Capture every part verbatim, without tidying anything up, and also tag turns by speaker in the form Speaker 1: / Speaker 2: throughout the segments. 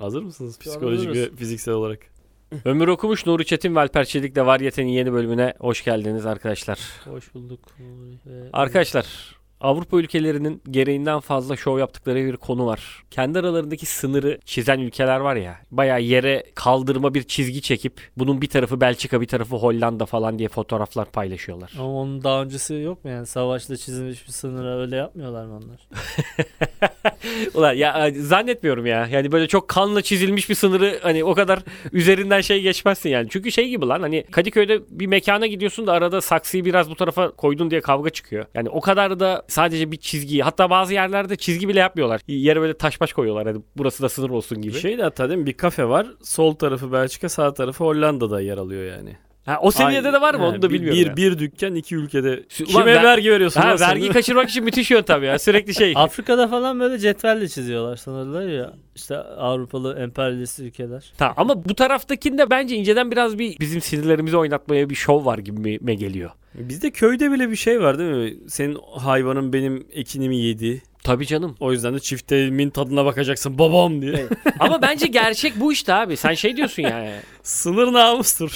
Speaker 1: Hazır mısınız psikolojik ve fiziksel olarak?
Speaker 2: Ömür Okumuş, Nuri Çetin ve Alper Çelik'le Varyet'in yeni bölümüne hoş geldiniz arkadaşlar.
Speaker 3: Hoş bulduk.
Speaker 2: Arkadaşlar, Avrupa ülkelerinin gereğinden fazla şov yaptıkları bir konu var. Kendi aralarındaki sınırı çizen ülkeler var ya, bayağı yere kaldırma bir çizgi çekip bunun bir tarafı Belçika, bir tarafı Hollanda falan diye fotoğraflar paylaşıyorlar.
Speaker 3: Ama onun daha öncesi yok mu yani? Savaşla çizilmiş bir sınıra öyle yapmıyorlar mı onlar?
Speaker 2: Ulan ya zannetmiyorum ya. Yani böyle çok kanla çizilmiş bir sınırı hani o kadar üzerinden şey geçmezsin yani. Çünkü şey gibi lan, hani Kadıköy'de bir mekana gidiyorsun da arada saksıyı biraz bu tarafa koydun diye kavga çıkıyor. Yani o kadar da sadece bir çizgiyi, hatta bazı yerlerde çizgi bile yapmıyorlar. Yere böyle taş baş koyuyorlar. Hani burası da sınır olsun gibi.
Speaker 1: Şey de hatta değil mi? Bir kafe var. Sol tarafı Belçika, sağ tarafı Hollanda'da yer alıyor yani.
Speaker 2: Ha, o seviyede
Speaker 1: Ay,
Speaker 2: de var mı?
Speaker 1: he,
Speaker 2: Onu da
Speaker 1: bir,
Speaker 2: bilmiyorum.
Speaker 1: Bir,
Speaker 2: ya.
Speaker 1: bir dükkan iki ülkede.
Speaker 2: Ulan
Speaker 1: Kime
Speaker 2: ver-
Speaker 1: vergi veriyorsun?
Speaker 2: Ha, vergi kaçırmak için müthiş yöntem ya. Sürekli şey.
Speaker 3: Afrika'da falan böyle cetvelle çiziyorlar sınırları ya. İşte Avrupalı emperyalist ülkeler.
Speaker 2: Tamam, ama bu taraftakinde bence inceden biraz bir bizim sinirlerimizi oynatmaya bir şov var gibi mi geliyor.
Speaker 1: Bizde köyde bile bir şey var değil mi? Senin hayvanın benim ekinimi yedi.
Speaker 2: Tabii canım.
Speaker 1: O yüzden de çiftemin tadına bakacaksın babam diye.
Speaker 2: Ama bence gerçek bu işte abi. Sen şey diyorsun yani.
Speaker 1: Sınır namustur.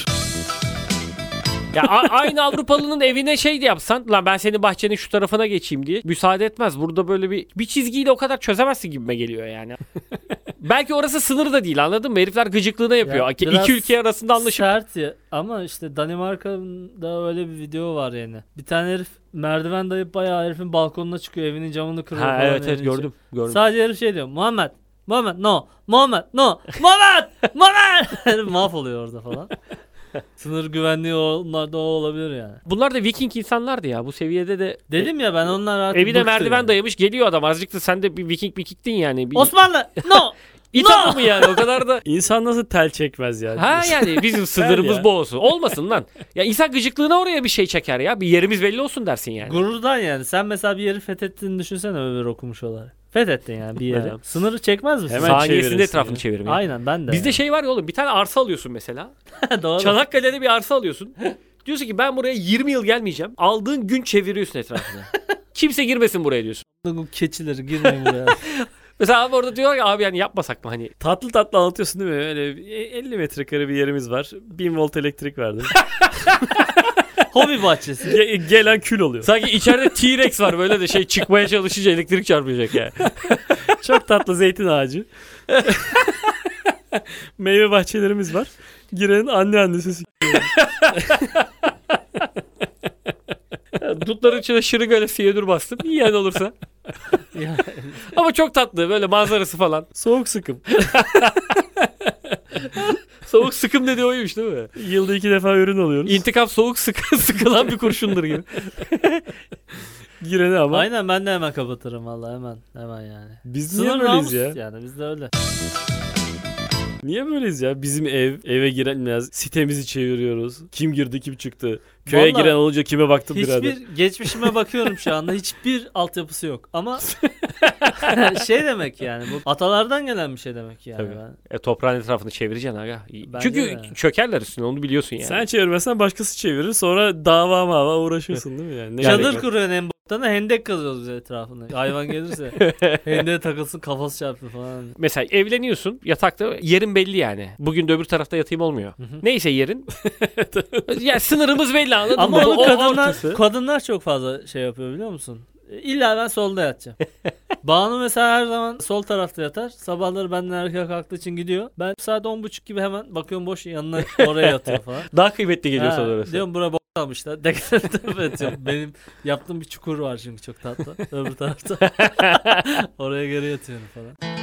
Speaker 2: Ya a- aynı Avrupalı'nın evine şey de yapsan, lan ben senin bahçenin şu tarafına geçeyim diye müsaade etmez. Burada böyle bir bir çizgiyle o kadar çözemezsin gibime geliyor yani. Belki orası sınır da değil, anladın mı? Herifler gıcıklığına yapıyor.
Speaker 3: Ya
Speaker 2: İki
Speaker 3: biraz
Speaker 2: ülke arasında anlaşıp.
Speaker 3: Sert ya. Ama işte Danimarka'da öyle bir video var yani. Bir tane herif merdiven dayayıp bayağı herifin balkonuna çıkıyor. Evinin camını kırıyor
Speaker 2: Ha,
Speaker 3: falan.
Speaker 2: evet evet
Speaker 3: evin içi.
Speaker 2: gördüm. gördüm.
Speaker 3: Sadece herif şey diyor. Muhammed. Muhammed no. Muhammed no. Muhammed. Muhammed. Herif mahvoluyor orada falan. Sınır güvenliği onlarda o olabilir yani.
Speaker 2: Bunlar da Viking insanlardı ya, bu seviyede de.
Speaker 3: Dedim ya ben onlar artık
Speaker 2: Evine
Speaker 3: bıktı
Speaker 2: merdiven
Speaker 3: yani.
Speaker 2: dayamış geliyor adam. Azıcık da sen de bir Viking Viking'tin yani. Bir...
Speaker 3: Osmanlı no.
Speaker 2: İt adamı mı yani, o kadar da.
Speaker 1: İnsan nasıl tel çekmez ya?
Speaker 2: Ha yani bizim sınırımız
Speaker 1: ya.
Speaker 2: bu olsun. Olmasın lan. Ya insan gıcıklığına oraya bir şey çeker ya. Bir yerimiz belli olsun dersin yani.
Speaker 3: Gururdan yani. Sen mesela bir yeri fethettiğini düşünsene öbür okumuş olarak. Fethettin yani bir yeri.
Speaker 2: Evet.
Speaker 3: Sınırı çekmez misin?
Speaker 1: Hemen
Speaker 2: Saniyesinde
Speaker 1: çevirirsin
Speaker 2: etrafını
Speaker 1: ya.
Speaker 2: çevirmeye.
Speaker 3: Aynen ben de.
Speaker 2: Bizde
Speaker 3: yani.
Speaker 2: şey var ya oğlum, bir tane arsa alıyorsun mesela.
Speaker 3: Doğru.
Speaker 2: Çanakkale'de bir arsa alıyorsun. Diyorsun ki ben buraya yirmi yıl gelmeyeceğim. Aldığın gün çeviriyorsun etrafına. Kimse girmesin buraya diyorsun.
Speaker 3: Bu keçileri girmeyin buraya.
Speaker 2: Mesela abi orada diyor ki abi yani yapmasak mı hani.
Speaker 1: Tatlı tatlı anlatıyorsun değil mi? Öyle elli metrekare bir yerimiz var. bin volt elektrik verdim.
Speaker 3: Hobi bahçesi.
Speaker 1: Ge- gelen kül oluyor.
Speaker 2: Sanki içeride T-Rex var böyle de şey çıkmaya çalışınca elektrik çarpacak yani.
Speaker 1: Çok tatlı zeytin ağacı. Meyve bahçelerimiz var. Girenin anne annesi s***.
Speaker 2: Dutların içine şırık öyle siyedur bastım. Yiyen olursa.
Speaker 3: Ya,
Speaker 2: Ama çok tatlı böyle manzarası falan.
Speaker 1: Soğuk sıkım.
Speaker 2: Soğuk sıkım dediği oymuş değil mi?
Speaker 1: Yılda iki defa ürün alıyoruz.
Speaker 2: İntikam soğuk sık sıkılan bir kurşundur gibi.
Speaker 1: Gireni ama.
Speaker 3: aynen ben de hemen kapatırım valla hemen. Hemen yani.
Speaker 1: Biz niye
Speaker 3: Sınır
Speaker 1: böyleyiz
Speaker 3: namus
Speaker 1: ya?
Speaker 3: yani biz de öyle.
Speaker 1: Niye böyleyiz ya? Bizim ev, eve girenmez. Sitemizi çeviriyoruz. Kim girdi kim çıktı. Köye
Speaker 3: Vallahi
Speaker 1: giren olunca kime baktım
Speaker 3: Hiçbir
Speaker 1: birader.
Speaker 3: geçmişime bakıyorum şu anda. Hiçbir altyapısı yok. Ama şey demek yani bu atalardan gelen bir şey demek yani.
Speaker 2: Tabii.
Speaker 3: Ben-
Speaker 2: E, toprağın etrafını çevireceksin aga.
Speaker 3: Bence
Speaker 2: Çünkü
Speaker 3: de yani.
Speaker 2: çökerler üstüne, onu biliyorsun yani.
Speaker 1: Sen çevirmezsen başkası çevirir. Sonra dava mava uğraşırsın değil mi yani? Ne
Speaker 2: Çadır
Speaker 1: gerek
Speaker 3: Çadır
Speaker 1: var?
Speaker 3: kuruyorsun en boktanı, hendek kazıyoruz biz etrafını. Hayvan gelirse hendeğe takılsın kafası çarpır falan.
Speaker 2: Mesela evleniyorsun, yatakta yerin belli yani. Bugün de öbür tarafta yatayım olmuyor.
Speaker 3: hı.
Speaker 2: Neyse yerin. Ya sınırımız belli, anladın
Speaker 3: Ama
Speaker 2: mı?
Speaker 3: onu
Speaker 2: O
Speaker 3: kadınlar,
Speaker 2: ortası.
Speaker 3: kadınlar çok fazla şey yapıyor biliyor musun? İlla ben solda yatacağım. Banu mesela her zaman sol tarafta yatar. Sabahları benden erken kalktığı için gidiyor. Ben saat on buçuk gibi hemen bakıyorum boş, yanına oraya yatıyor falan.
Speaker 2: Daha kıymetli geliyor
Speaker 3: Ha,
Speaker 2: sana orası.
Speaker 3: diyorum bura bok almışlar. Yatıyorum. Benim yaptığım bir çukur var çünkü çok tatlı. Öbür tarafta. Oraya geri yatıyorum falan.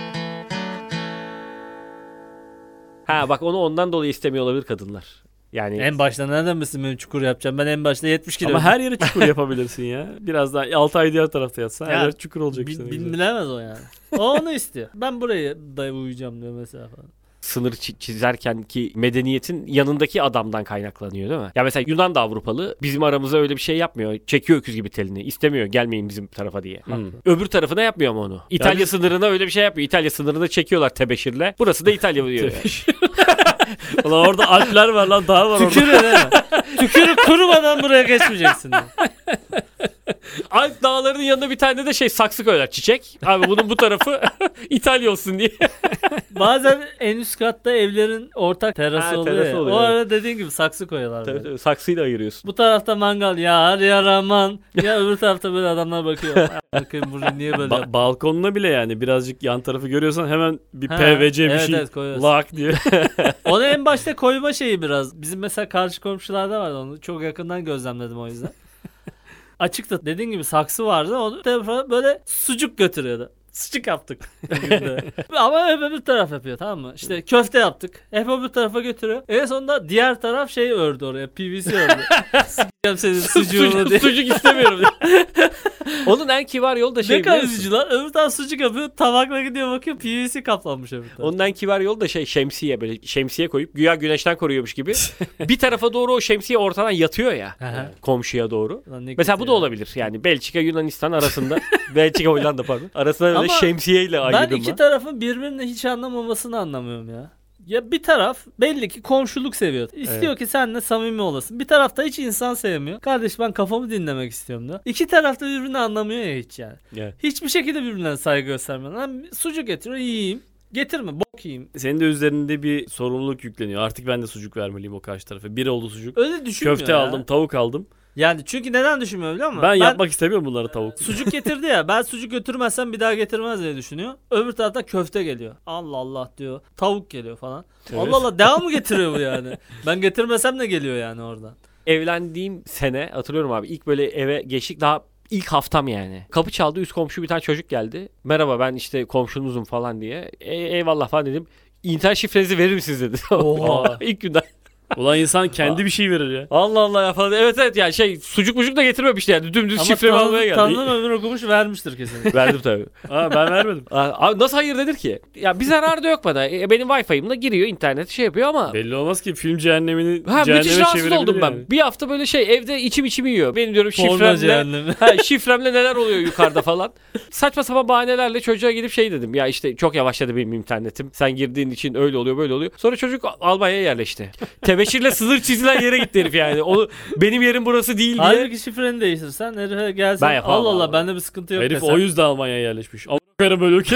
Speaker 2: Ha bak, onu ondan dolayı istemiyor olabilir kadınlar. Yani
Speaker 3: En başta nereden bilsin benim çukur yapacağım? Ben en başta yetmiş kilo.
Speaker 1: Ama her yere çukur yapabilirsin ya. Biraz daha altı ay diğer tarafta yatsan her
Speaker 3: Ya,
Speaker 1: yer çukur olacak.
Speaker 3: Bil,
Speaker 1: işte.
Speaker 3: bil- bilemez o yani. O onu istiyor. Ben buraya da uyuyacağım diyor mesela falan.
Speaker 2: sınır çi- çizerken ki medeniyetin yanındaki adamdan kaynaklanıyor değil mi? Ya mesela Yunan da Avrupalı, bizim aramıza öyle bir şey yapmıyor. Çekiyor öküz gibi telini. İstemiyor gelmeyin bizim tarafa diye.
Speaker 1: Hmm.
Speaker 2: Öbür tarafına yapmıyor ama onu. İtalya
Speaker 1: Yani-
Speaker 2: sınırına öyle bir şey yapmıyor. İtalya sınırına çekiyorlar tebeşirle. Burası da İtalya diyor. yani.
Speaker 1: Ulan orada Alpler var lan, dağ var orada.
Speaker 3: Tükürün he. Tükürük kurumadan buraya geçmeyeceksin diyor.
Speaker 2: Alp dağlarının yanında bir tane de şey saksı koyarlar, çiçek. Abi bunun bu tarafı İtalya olsun diye.
Speaker 3: Bazen en üst katta evlerin ortak terası
Speaker 2: Ha,
Speaker 3: oluyor
Speaker 2: terası
Speaker 3: ya.
Speaker 2: oluyor,
Speaker 3: O
Speaker 2: evet.
Speaker 3: arada dediğin gibi saksı koyuyorlar.
Speaker 2: Tabii,
Speaker 3: böyle.
Speaker 2: tabii, saksıyla ayırıyorsun.
Speaker 3: Bu tarafta mangal yar yaraman. Ya öbür tarafta böyle adamlar bakıyor. Bakayım burada niye böyle
Speaker 1: Ba- balkonuna bile yani birazcık yan tarafı görüyorsan hemen bir
Speaker 3: Ha,
Speaker 1: P V C bir
Speaker 3: evet,
Speaker 1: şey
Speaker 3: evet, koyuyorsun.
Speaker 1: lak diye.
Speaker 3: Onu en başta koyma şeyi biraz. Bizim mesela karşı komşularda vardı, onu çok yakından gözlemledim o yüzden. Açıkta dediğin gibi saksı vardı. Onu tarafa böyle sucuk götürüyordu. Sucuk yaptık. bugün Ama hep öbür taraf yapıyor, tamam mı? İşte köfte yaptık. Hep öbür tarafa götürüyor. En sonunda diğer taraf şey ördü oraya. P V C ördü. Sikeceğim senin sucuğunu
Speaker 2: sucuk,
Speaker 3: diye.
Speaker 2: sucuk istemiyorum diye. Onun en kibar yolu da şey
Speaker 3: Ne
Speaker 2: biliyor
Speaker 3: kadar
Speaker 2: musun?
Speaker 3: üzücü lan. Öbür taraf sucuk yapıyor. Tabakla gidiyor bakıyor. P V C kaplanmış öbür taraf.
Speaker 2: Onun en kibar yolu da şey şemsiye, böyle şemsiye koyup güya güneşten koruyormuş gibi. Bir tarafa doğru o şemsiye ortadan yatıyor ya.
Speaker 3: Aha.
Speaker 2: Komşuya doğru.
Speaker 3: Lan ne
Speaker 2: Mesela
Speaker 3: kötü
Speaker 2: bu da
Speaker 3: ya.
Speaker 2: olabilir. Yani Belçika Yunanistan arasında Belçika Hollanda pardon. Arasında öyle
Speaker 3: Ama
Speaker 2: şemsiyeyle
Speaker 3: Ben
Speaker 2: ayırdım
Speaker 3: iki
Speaker 2: ben.
Speaker 3: tarafın birbirini hiç anlamamasını anlamıyorum ya. Ya bir taraf belli ki komşuluk seviyor. İstiyor
Speaker 2: Evet.
Speaker 3: ki seninle samimi olasın. Bir tarafta hiç insan sevmiyor. Kardeş ben kafamı dinlemek istiyorum diyor. İki tarafta birbirini anlamıyor ya hiç yani.
Speaker 2: Evet.
Speaker 3: Hiçbir şekilde birbirine saygı göstermiyor. Lan sucuk getiriyor, yiyeyim. Getirme, bok yiyeyim.
Speaker 1: Senin de üzerinde bir sorumluluk yükleniyor. Artık ben de sucuk vermeliyim o karşı tarafa. Bir oldu sucuk.
Speaker 3: Öyle düşünmüyor
Speaker 1: Köfte
Speaker 3: ya.
Speaker 1: aldım, tavuk aldım.
Speaker 3: Yani çünkü neden düşünmüyor biliyor musun?
Speaker 1: Ben, yapmak istemiyorum bunları tavuk.
Speaker 3: Sucuk getirdi ya, ben sucuk götürmezsem bir daha getirmez diye düşünüyor. Öbür tarafta köfte geliyor. Allah Allah diyor. Tavuk geliyor falan.
Speaker 2: Evet.
Speaker 3: Allah Allah, devam mı getiriyor bu yani? Ben getirmesem de geliyor yani oradan.
Speaker 2: Evlendiğim sene hatırlıyorum abi, ilk böyle eve geçtik, daha ilk haftam yani. Kapı çaldı, üst komşu bir tane çocuk geldi. Merhaba ben işte komşunuzum falan diye. E, eyvallah falan dedim. İnternet şifrenizi verir misiniz dedi.
Speaker 3: Oha.
Speaker 2: İlk günden.
Speaker 1: Ulan insan kendi bir şey verir ya.
Speaker 2: Allah Allah ya falan. Evet evet yani şey sucuk mucuk da getirmemişti yani. Dümdüz
Speaker 3: Ama
Speaker 2: şifremi almaya
Speaker 3: tanıdık,
Speaker 2: geldi.
Speaker 3: tanıdığım ömür okumuş vermiştir kesin.
Speaker 2: Verdim tabii.
Speaker 1: Aa, ben vermedim.
Speaker 2: Abi nasıl hayır denir ki? Ya bir zararı da yok bana. E, benim Wi-Fi'imle giriyor internet şey yapıyor ama.
Speaker 1: Belli olmaz ki film cehennemini
Speaker 2: Ha müthiş
Speaker 1: cehenneme
Speaker 2: rahatsız
Speaker 1: çevirebilir
Speaker 2: oldum ben.
Speaker 1: yani.
Speaker 2: Bir hafta böyle şey evde içim içimi yiyor. Benim diyorum
Speaker 3: Porno
Speaker 2: şifremle.
Speaker 3: cehennemi.
Speaker 2: Ha, şifremle neler oluyor yukarıda falan. Saçma sapan bahanelerle çocuğa gidip şey dedim. Ya işte çok yavaşladı benim internetim. Sen girdiğin için öyle oluyor böyle oluyor. Sonra çocuk Almanya'ya yerleşti. Tebeşirle sınır çizilen yere gitti herif yani. Onu benim yerim burası değil diye.
Speaker 3: Halbuki şifreni değiştirsen herife gelsen.
Speaker 2: Ben yapamam
Speaker 3: Allah Allah
Speaker 2: abi.
Speaker 3: bende bir sıkıntı yok
Speaker 1: Herif
Speaker 3: desen.
Speaker 1: o yüzden Almanya'ya yerleşmiş. Ama koyarım böyle ülke.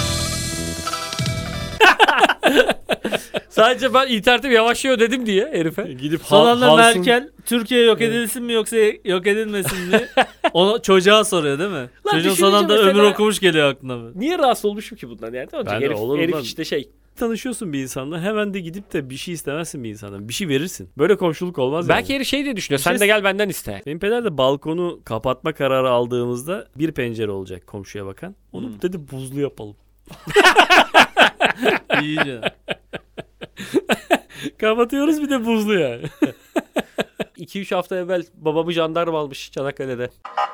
Speaker 2: Sadece ben internetim yavaşlıyor dedim diye herife.
Speaker 1: Gidip
Speaker 3: Son
Speaker 1: ha-
Speaker 3: anda
Speaker 1: Hans'ın-
Speaker 3: Merkel Türkiye yok edilsin mi yoksa yok edilmesin mi? Onu çocuğa soruyor değil mi? Çocuğun son
Speaker 2: düşününce
Speaker 3: anda
Speaker 2: mesela-
Speaker 3: ömür okumuş geliyor aklına. böyle.
Speaker 2: Niye rahatsız olmuşum ki bundan yani? Olacak
Speaker 1: Ben de
Speaker 2: herif,
Speaker 1: olurum
Speaker 2: herif
Speaker 1: lan.
Speaker 2: işte şey.
Speaker 1: Tanışıyorsun bir insanla hemen de gidip de bir şey istemezsin bir insandan. Bir şey verirsin. Böyle komşuluk olmaz
Speaker 2: Belki
Speaker 1: yani.
Speaker 2: herif şey diye düşünüyor.
Speaker 1: Bir
Speaker 2: Sen
Speaker 1: şey-
Speaker 2: de gel benden iste.
Speaker 1: Benim peder de balkonu kapatma kararı aldığımızda bir pencere olacak komşuya bakan. Onu
Speaker 3: Hmm.
Speaker 1: dedi buzlu yapalım.
Speaker 3: İyice.
Speaker 1: Kapatıyoruz bir de buzlu yani.
Speaker 2: iki üç hafta evvel babamı jandarma almış Çanakkale'de.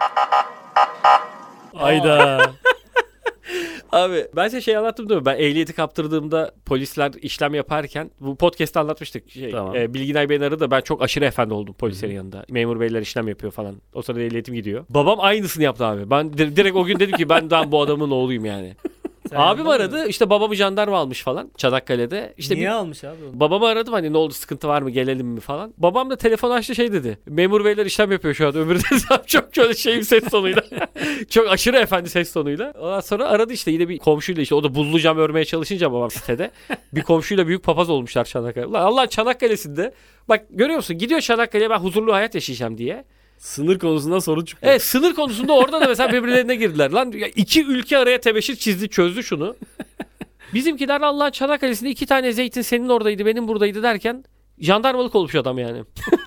Speaker 1: Ayda.
Speaker 2: Abi ben size şey anlattım değil mi? Ben ehliyeti kaptırdığımda polisler işlem yaparken bu podcast'te anlatmıştık. Şey,
Speaker 1: Tamam.
Speaker 2: e, Bilginay Bey'in aradı da ben çok aşırı efendi oldum polislerin yanında. Memur beyler işlem yapıyor falan. O sırada ehliyetim gidiyor. Babam aynısını yaptı abi. Ben di- direkt o gün dedim ki ben daha bu adamın oğluyum yani.
Speaker 3: Sen
Speaker 2: Abim
Speaker 3: yapmadın
Speaker 2: aradı
Speaker 3: mı?
Speaker 2: işte babamı jandarma almış falan Çanakkale'de. İşte
Speaker 3: Niye
Speaker 2: bir-
Speaker 3: almış abi onu?
Speaker 2: Babamı aradım hani ne oldu sıkıntı var mı gelelim mi falan. Babam da telefon açtı şey dedi. Memur beyler işlem yapıyor şu an. Ömür dedi çok şöyle şeyim ses tonuyla. Çok aşırı efendi ses tonuyla. Ondan sonra aradı işte yine bir komşuyla işte o da buzlu cam örmeye çalışınca babam sitede. Bir komşuyla büyük papaz olmuşlar Çanakkale. Ulan Allah Çanakkale'sinde bak görüyor musun gidiyor Çanakkale'ye ben huzurlu hayat yaşayacağım diye.
Speaker 1: Sınır konusunda sorun çıkıyor.
Speaker 2: Evet sınır konusunda orada da mesela birbirlerine girdiler. Lan ya iki ülke araya tebeşir çizdi çözdü şunu. Bizimkiler Allah'ın Çanakkale'sinde iki tane zeytin senin oradaydı benim buradaydı derken jandarmalık olmuş adam yani.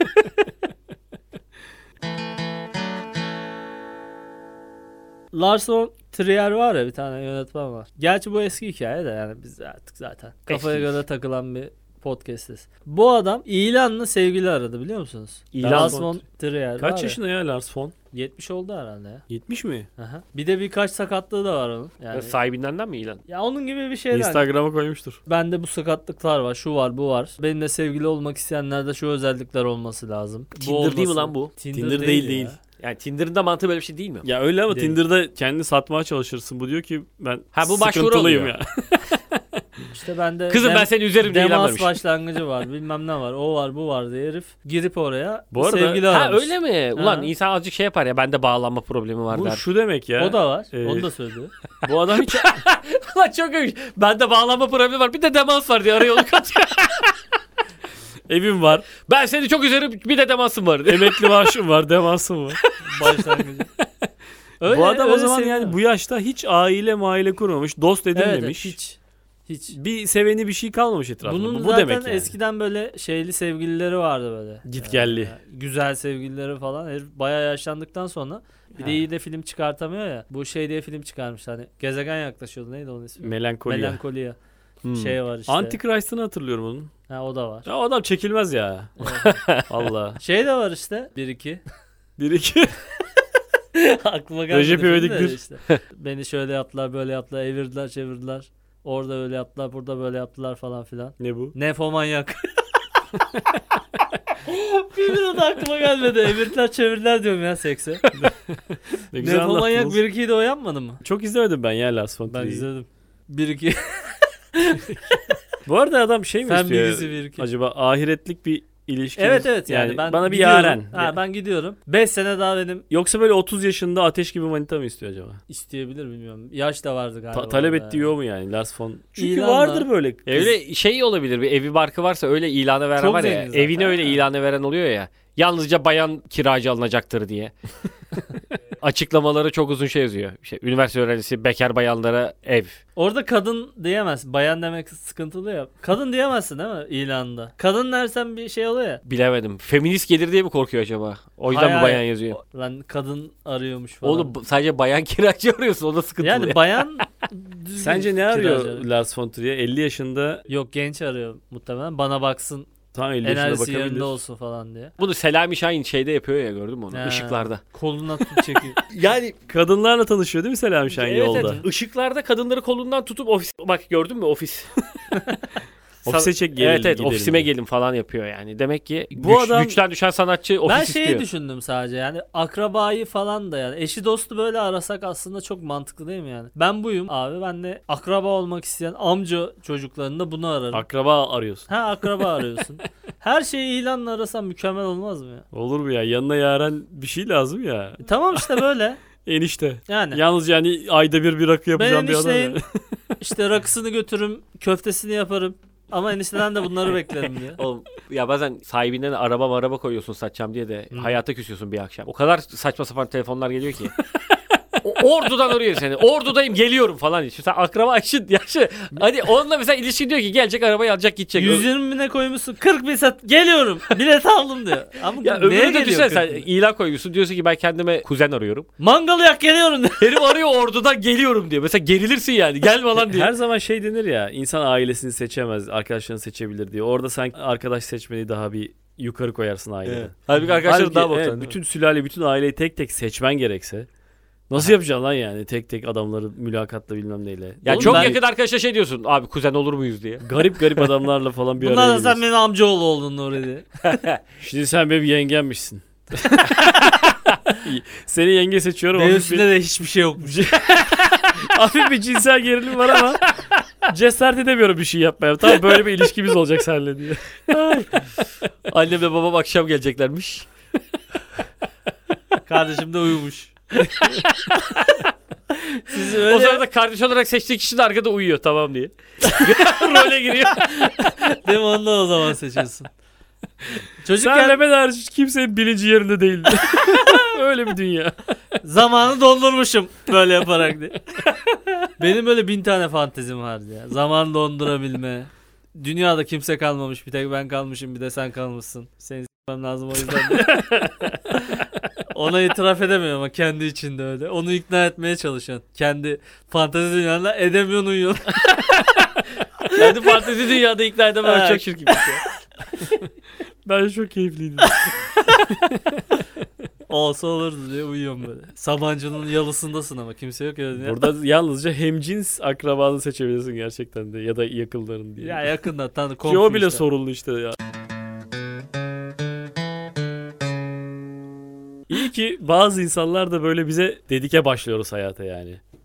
Speaker 3: Lars von Trier var ya, bir tane yönetmen var. Gerçi bu eski hikaye de yani biz artık zaten kafaya
Speaker 2: Eski.
Speaker 3: göre takılan bir podcast'iz. Bu adam ilanla sevgili aradı biliyor musunuz?
Speaker 2: İlan
Speaker 3: Lars
Speaker 1: von-
Speaker 3: von Trier var
Speaker 1: Kaç
Speaker 3: ya,
Speaker 1: yaşında ya Lars von?
Speaker 3: yetmiş oldu herhalde ya.
Speaker 1: yetmiş mi?
Speaker 3: Aha. Bir de birkaç sakatlığı da var onun. Yani,
Speaker 2: Sahibinden mi ilan?
Speaker 3: ya onun gibi bir şeyler.
Speaker 1: Instagram'a koymuştur.
Speaker 3: Bende bu sakatlıklar var, şu var, bu var. Benimle sevgili olmak isteyenlerde şu özellikler olması lazım. Bu
Speaker 2: Tinder değil mi
Speaker 3: olması-
Speaker 2: lan bu?
Speaker 3: Tinder,
Speaker 1: Tinder
Speaker 3: değil,
Speaker 1: değil,
Speaker 3: ya.
Speaker 1: değil.
Speaker 2: Yani Tinder'ın da mantığı böyle bir şey değil mi?
Speaker 1: Ya öyle ama
Speaker 3: Değil.
Speaker 1: Tinder'da kendi satmaya çalışırsın. Bu diyor ki ben
Speaker 2: Ha, bu başvuru
Speaker 1: sıkıntılıyım
Speaker 2: oluyor.
Speaker 1: ya.
Speaker 3: İşte bende
Speaker 2: Kızım
Speaker 3: dem-
Speaker 2: ben seni üzerim diye ilan
Speaker 3: Demas
Speaker 2: vermiş.
Speaker 3: başlangıcı var, bilmem ne var, o var, bu var diye herif girip oraya
Speaker 1: Bu arada-
Speaker 3: sevgili
Speaker 2: Ha
Speaker 3: aramış.
Speaker 2: öyle mi? Ulan
Speaker 3: Ha.
Speaker 2: insan azıcık şey yapar ya, bende bağlanma problemi var
Speaker 1: Bu
Speaker 2: der.
Speaker 1: şu demek ya.
Speaker 3: O da var.
Speaker 1: Ee,
Speaker 3: Onu da söylüyor.
Speaker 1: Bu adam hiç
Speaker 2: Ulan çok iyiymiş. Bende bağlanma problemi var. Bir de demans var diye araya onu katıyor.
Speaker 1: evim var,
Speaker 2: Ben seni çok üzerim, bir de demansım var diye.
Speaker 1: emekli maaşım var, demansım var.
Speaker 3: Başlangıcı. Öyle,
Speaker 1: bu adam o
Speaker 3: öyle
Speaker 1: zaman
Speaker 3: sevgili
Speaker 1: yani
Speaker 3: var.
Speaker 1: bu yaşta hiç aile maile kurmamış, dost
Speaker 3: Evet,
Speaker 1: edinmemiş.
Speaker 3: evet, hiç. Hiç.
Speaker 1: Bir seveni bir şey kalmamış etrafında.
Speaker 3: Bunun
Speaker 1: bu, bu
Speaker 3: zaten
Speaker 1: demek yani.
Speaker 3: eskiden böyle şeyli sevgilileri vardı böyle.
Speaker 1: Gitgelli.
Speaker 3: Ee, güzel sevgilileri falan. Herif bayağı yaşlandıktan sonra bir
Speaker 1: Ha.
Speaker 3: de iyi de film çıkartamıyor ya. Bu şey diye film çıkarmış hani. Gezegen yaklaşıyordu. Neydi onun ismi?
Speaker 1: Melankoli.
Speaker 3: Melankoliya.
Speaker 2: Hmm.
Speaker 3: Şey var işte.
Speaker 1: Antichrist'ını hatırlıyorum onun.
Speaker 3: Ha, o da var.
Speaker 1: Ya o adam çekilmez ya.
Speaker 3: Evet.
Speaker 1: Allah.
Speaker 3: Şey de var işte. Bir iki.
Speaker 1: Bir iki.
Speaker 3: Aklıma gelmedi.
Speaker 1: Recep
Speaker 3: film
Speaker 1: İvedik
Speaker 3: de
Speaker 1: bir.
Speaker 3: işte. Beni şöyle yaptılar, böyle yaptılar, evirdiler, çevirdiler. Orada öyle yaptılar, burada böyle yaptılar falan filan.
Speaker 1: Ne bu?
Speaker 3: Nefomanyak. Filmin adı aklıma gelmedi. Evirdiler, çevirdiler diyorum ya sekse.
Speaker 1: Ne güzel
Speaker 3: Nefomanyak
Speaker 1: anlattınız.
Speaker 3: bir ikiyi de o yapmadı mı?
Speaker 1: Çok izlemedim ben ya Lars von
Speaker 3: Ben
Speaker 1: Trier'i.
Speaker 3: izledim. bir iki.
Speaker 1: Bu arada adam şey mi
Speaker 3: Fen
Speaker 1: istiyor?
Speaker 3: bilgisi bir iki.
Speaker 1: Acaba ahiretlik bir ilişki.
Speaker 3: Evet evet yani, ben
Speaker 1: bana bir
Speaker 3: gidiyorum.
Speaker 1: yaren.
Speaker 3: Ha,
Speaker 1: Ya-
Speaker 3: ben gidiyorum. beş sene daha benim
Speaker 1: Yoksa böyle otuz yaşında ateş gibi manita mı istiyor acaba?
Speaker 3: isteyebilir bilmiyorum. Yaş da vardı galiba.
Speaker 1: Ta- talep
Speaker 3: orada
Speaker 1: ettiği
Speaker 3: yani.
Speaker 1: o mu yani Lars von? Çünkü
Speaker 3: İlan
Speaker 1: vardır
Speaker 3: var.
Speaker 1: böyle. kız-
Speaker 2: Öyle şey olabilir, bir evi barkı varsa öyle ilanı veren
Speaker 3: Çok
Speaker 2: var ya.
Speaker 3: zengin zaten.
Speaker 2: Evine öyle
Speaker 3: Ha.
Speaker 2: ilanı veren oluyor ya. Yalnızca bayan kiracı alınacaktır diye. Açıklamaları çok uzun şey yazıyor. İşte üniversite öğrencisi bekar bayanlara ev.
Speaker 3: Orada kadın diyemez. Bayan demek sıkıntılı ya. Kadın diyemezsin değil mi ilanında? Kadın dersen bir şey oluyor ya.
Speaker 2: Bilemedim. Feminist gelir diye mi korkuyor acaba? O yüzden
Speaker 3: Hayır,
Speaker 2: mi bayan
Speaker 3: hayır.
Speaker 2: yazıyor?
Speaker 3: Lan kadın arıyormuş falan.
Speaker 2: Oğlum bu- sadece bayan kiracı arıyorsun, o da sıkıntılı.
Speaker 3: yani
Speaker 2: ya.
Speaker 3: bayan düzgün
Speaker 1: Sence ne arıyor
Speaker 3: kiracı.
Speaker 1: Lars von Trier? elli yaşında
Speaker 3: Yok, genç arıyor muhtemelen. Bana baksın,
Speaker 1: tam elli yaşında
Speaker 3: enerjisi
Speaker 1: bakabilir.
Speaker 3: yerinde olsun falan diye.
Speaker 2: Bunu Selami Şahin şeyde yapıyor ya, gördün mü onu?
Speaker 3: Ha.
Speaker 2: Işıklarda.
Speaker 3: Koluna tut çekiyor.
Speaker 2: Yani
Speaker 1: Kadınlarla tanışıyor değil mi Selami Şahin
Speaker 2: evet,
Speaker 1: yolda?
Speaker 2: evet. Işıklarda kadınları kolundan tutup ofis, bak gördün mü ofis.
Speaker 1: Ofise çek gelin.
Speaker 2: Evet evet,
Speaker 1: gidelim
Speaker 2: ofisime
Speaker 1: diye.
Speaker 2: gelin falan yapıyor yani. Demek ki
Speaker 1: Bu
Speaker 2: güç-
Speaker 1: adam-
Speaker 2: güçten düşen sanatçı ofis
Speaker 3: Ben şeyi
Speaker 2: istiyor.
Speaker 3: düşündüm sadece, yani akrabayı falan da, yani eşi dostu böyle arasak aslında çok mantıklı değil mi yani? Ben buyum abi, ben de akraba olmak isteyen amca çocuklarında bunu ararım.
Speaker 1: Akraba arıyorsun.
Speaker 3: Ha, akraba arıyorsun. Her şeyi ilanla arasan mükemmel olmaz mı ya?
Speaker 1: Olur mu ya? Yanına yaren bir şey lazım ya.
Speaker 3: E, tamam işte böyle.
Speaker 1: Enişte.
Speaker 3: Yani
Speaker 1: Yalnız yani ayda bir bir rakı yapacağım bir adam
Speaker 3: enişteyim.
Speaker 1: yani.
Speaker 3: işte rakısını götürürüm, köftesini yaparım. Ama enişteden de bunları beklerim diye.
Speaker 2: Oğlum, ya bazen sahibinden araba araba koyuyorsun satacağım diye de
Speaker 3: Hı.
Speaker 2: hayata küsüyorsun bir akşam. O kadar saçma sapan telefonlar geliyor ki. O- Ordu'dan arıyor seni. Ordudayım, geliyorum falan diyor. Şimdi sen akraba işin yaşı. Hadi onunla mesela ilişki diyor ki gelecek, arabayı alacak, gidecek.
Speaker 3: yüz yirmi bine koymuşsun, kırk bin sat, geliyorum. Bilet aldım diyor. Ama
Speaker 2: Ya
Speaker 3: neye
Speaker 2: öbürü de
Speaker 3: geliyor
Speaker 2: düşünsene,
Speaker 3: kırk
Speaker 2: sen
Speaker 3: bin?
Speaker 2: ilan koyuyorsun, diyorsun ki ben kendime kuzen arıyorum.
Speaker 3: Mangalı yak, geliyorum diyor.
Speaker 2: Herif arıyor, Ordu'dan geliyorum diyor. Mesela gerilirsin yani, gelme lan diye.
Speaker 1: Her zaman şey denir ya, insan ailesini seçemez, arkadaşlarını seçebilir diye. Orada sen arkadaş seçmeni daha bir yukarı koyarsın ailede.
Speaker 2: Evet. Halbuki arkadaşların
Speaker 1: Halbuki,
Speaker 2: daha
Speaker 1: evet,
Speaker 2: boktan. değil mi?
Speaker 1: bütün sülale, bütün aileyi tek tek seçmen gerekse nasıl yapacaksın lan yani, tek tek adamları mülakatla bilmem neyle.
Speaker 2: Ya
Speaker 3: Oğlum
Speaker 2: çok
Speaker 3: ben-
Speaker 2: yakın arkadaşa şey diyorsun. Abi kuzen olur muyuz diye.
Speaker 1: Garip garip adamlarla falan bir
Speaker 3: Bunlar
Speaker 1: araya
Speaker 3: da sen
Speaker 1: geliyorsun.
Speaker 3: benim amcaoğlu oldun oraya diye.
Speaker 1: Şimdi sen benim yengemmişsin. Seni yenge seçiyorum.
Speaker 3: Benim
Speaker 1: Hafif bir,
Speaker 3: üstünde de hiçbir şey yokmuş.
Speaker 1: hafif bir cinsel gerilim var ama cesaret edemiyorum bir şey yapmaya. Tamam, böyle bir ilişkimiz olacak seninle diye.
Speaker 2: Annemle babam akşam geleceklermiş.
Speaker 3: Kardeşim de uyumuş. Siz
Speaker 2: O
Speaker 3: öyle
Speaker 2: sırada kardeş olarak seçtiği kişi de arkada uyuyor, tamam diye. Role giriyor.
Speaker 3: değil mi, ondan o zaman seçiyorsun. Çocukken
Speaker 1: Senle ben hariç kimsenin bilinci yerinde değildi. Öyle bir dünya.
Speaker 3: zamanı dondurmuşum böyle yaparak diye. Benim böyle bin tane fantezim vardı ya. Zamanı dondurabilme. Dünyada kimse kalmamış, bir tek ben kalmışım, bir de sen kalmışsın. Seni s**mem lazım o yüzden diye. Ona itiraf edemiyor ama kendi içinde öyle. Onu ikna etmeye çalışıyorsun. Kendi fantezi dünyanda edemiyorsun, uyuyorsun.
Speaker 2: Kendi fantezi dünyada ikna edemem,
Speaker 3: Evet.
Speaker 2: çok çirkin bir şey.
Speaker 1: Bence çok keyifliydi.
Speaker 3: Olsa olurdu diye uyuyorum böyle. Sabancı'nın yalısındasın ama kimse yok öyle.
Speaker 1: Burada yalnızca hemcins akrabanı seçebilirsin gerçekten de, ya da yakınların diye.
Speaker 3: Ya yakında tanı
Speaker 1: Ki
Speaker 3: komşu
Speaker 1: o bile
Speaker 3: işte.
Speaker 1: sorunlu işte ya. İyi ki bazı insanlar da böyle bize dedike başlıyoruz hayata yani.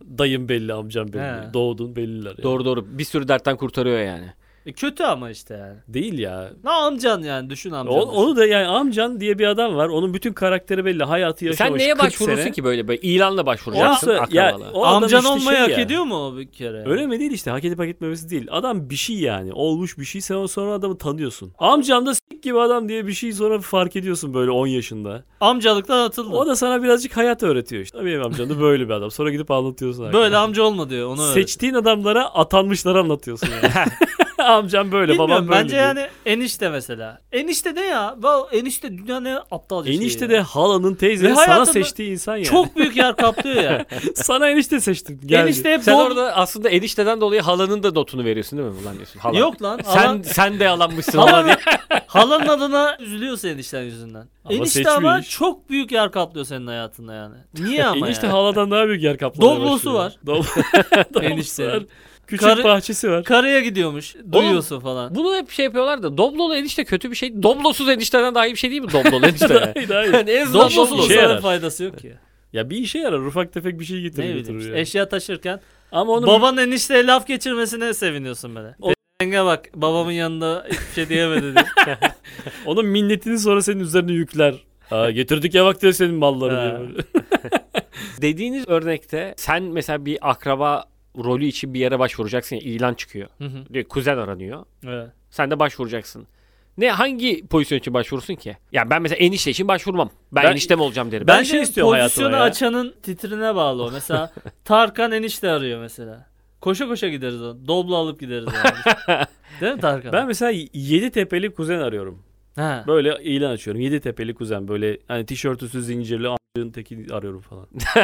Speaker 1: dayın belli, amcam belli.
Speaker 3: He.
Speaker 1: Doğdun belliler. Yani.
Speaker 2: Doğru doğru. Bir sürü dertten kurtarıyor yani.
Speaker 3: E, kötü ama işte yani.
Speaker 1: Değil ya.
Speaker 3: Ne amcan yani düşün amcan.
Speaker 1: O, onu da yani amcan diye bir adam var. Onun bütün karakteri belli. Hayatı yaşamış.
Speaker 2: Sen neye
Speaker 1: kırk
Speaker 2: başvurursun
Speaker 1: sene.
Speaker 2: ki böyle? Böyle ilanla başvuracaksın.
Speaker 1: Oysa- ya,
Speaker 2: akrabalığa.
Speaker 1: o adam
Speaker 3: Amcan
Speaker 1: işte
Speaker 3: olmayı
Speaker 1: şey
Speaker 3: hak
Speaker 1: ya.
Speaker 3: ediyor mu o bir kere?
Speaker 1: Öyle mi değil işte, hak edip hak etmemesi değil. Adam bir şey yani. Olmuş bir şey, sen sonra adamı tanıyorsun. Amcam da s**k gibi adam diye bir şey sonra fark ediyorsun böyle on yaşında.
Speaker 3: Amcalıktan atıldı.
Speaker 1: O da sana birazcık hayat öğretiyor işte. Benim amcam da böyle bir adam. Sonra gidip anlatıyorsun.
Speaker 3: Böyle amca olma diyor. Onu öğret.
Speaker 1: Seçtiğin adamlara atanmışları anlatıyorsun yani. Amcam böyle,
Speaker 3: Bilmiyorum,
Speaker 1: babam böyle
Speaker 3: bence
Speaker 1: diyor.
Speaker 3: yani enişte mesela. Enişte ne ya? Vallahi enişte dünyanın en aptalca şeyi
Speaker 1: Enişte
Speaker 3: ya.
Speaker 1: de halanın teyzenin
Speaker 3: Ve
Speaker 1: sana
Speaker 3: hayatında
Speaker 1: seçtiği insan yani.
Speaker 3: Çok büyük yer kaplıyor ya.
Speaker 1: Sana enişte seçtim. Geldi.
Speaker 3: Enişte hep
Speaker 2: Sen
Speaker 3: bol-
Speaker 2: orada aslında enişteden dolayı halanın da notunu veriyorsun değil mi? Ulan diyorsun. Halan.
Speaker 3: Yok lan.
Speaker 2: Sen
Speaker 3: Halan,
Speaker 2: sen de yalanmışsın
Speaker 3: halan,
Speaker 2: hala diye.
Speaker 3: halanın adına üzülüyorsun enişten yüzünden.
Speaker 1: Ama
Speaker 3: enişte ama
Speaker 1: seçmiş.
Speaker 3: çok büyük yer kaplıyor senin hayatında yani. Niye ama
Speaker 1: Enişte
Speaker 3: yani?
Speaker 1: haladan daha büyük yer kaplamaya
Speaker 3: Doblosu
Speaker 1: başlıyor.
Speaker 3: var.
Speaker 1: Dob- Doblosu
Speaker 3: Enişte.
Speaker 1: var. Küçük
Speaker 3: Karı-
Speaker 1: bahçesi var.
Speaker 3: Karaya gidiyormuş. Duyuyorsun falan.
Speaker 2: Bunu hep şey yapıyorlar da Doblolu enişte kötü bir şey. Doblosuz enişteden daha iyi bir şey değil mi Doblolu enişte? yani?
Speaker 1: Hayır, hayır.
Speaker 2: Yani en azından
Speaker 3: Doblosuz
Speaker 2: Doblolu.
Speaker 1: işe
Speaker 3: olsa
Speaker 1: yarar.
Speaker 3: bir faydası yok ki.
Speaker 1: Ya bir işe yarar. Ufak tefek bir şey
Speaker 3: Ne
Speaker 1: getirir
Speaker 3: bileyim
Speaker 1: götürür
Speaker 3: işte,
Speaker 1: yani.
Speaker 3: eşya taşırken
Speaker 1: Ama onu
Speaker 3: babanın enişteye laf geçirmesine seviniyorsun böyle.
Speaker 1: O-
Speaker 3: Penge bak babamın yanında hiçbir şey diyemedi diye.
Speaker 1: onun minnetini sonra senin üzerine yükler. Aa, getirdik ya vakti senin malları
Speaker 3: Ha.
Speaker 1: diye böyle.
Speaker 2: Dediğiniz örnekte sen mesela bir akraba rolü için bir yere başvuracaksın ya, ilan çıkıyor.
Speaker 3: Hı hı.
Speaker 2: Diyor, kuzen aranıyor.
Speaker 3: Evet.
Speaker 2: Sen de başvuracaksın. Ne hangi pozisyon için başvurursun ki? Yani ben mesela enişte için başvurmam. Ben,
Speaker 1: Ben-
Speaker 2: eniştem olacağım derim.
Speaker 1: Ben
Speaker 3: Bence
Speaker 1: şey istiyorum
Speaker 3: pozisyonu
Speaker 1: hayatıma ya.
Speaker 3: açanın titrine bağlı o. Mesela Tarkan enişte arıyor mesela. Koşa koşa gideriz o. Doblo alıp gideriz yani. Değil mi Tarkan?
Speaker 1: Ben mesela Yeditepe'li kuzen arıyorum.
Speaker 3: Ha.
Speaker 1: Böyle ilan açıyorum. Yeditepe'li kuzen, böyle hani tişörtüsü zincirli a**ın teki arıyorum falan.